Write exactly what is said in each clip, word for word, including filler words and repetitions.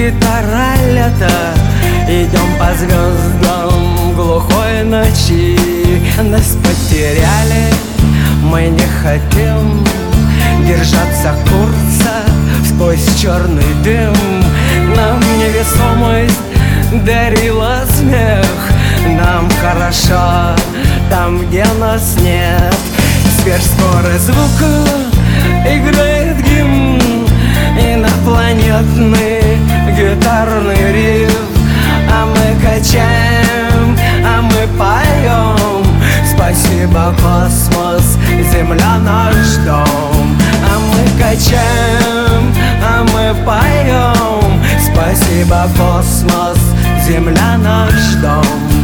гитара лета. Идем по звездам глухой ночи. Нас потеряли, мы не хотим держаться курса сквозь черный дым. Нам невесомость дарила смех. Нам хорошо там, где нас нет. Сверхскорость звука играет гимн, инопланетный гитарный риф. А мы качаем, а мы поем. Спасибо, космос, Земля наш дом. А мы качаем, а мы поем. Спасибо, космос, Земля наш дом.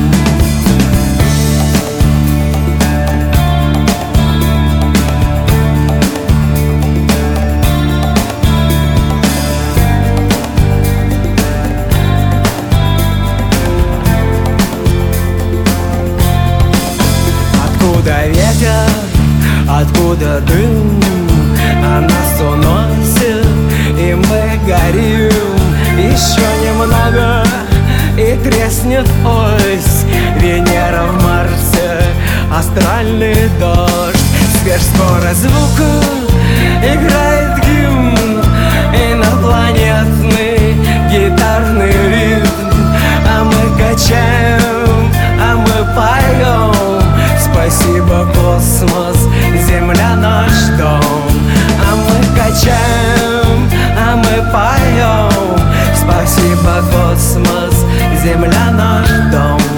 Откуда ветер, откуда дым, а нас уносит, и мы горим. Еще немного, и треснет ось. Венера в Марсе, астральный дождь. Сверхскорость звука играет гимн, инопланетный гитарный ритм. А мы качаем, а мы поем. Спасибо, космос, Земля наш дом. А мы качаем, а мы поем. Спасибо, космос, Земля наш дом.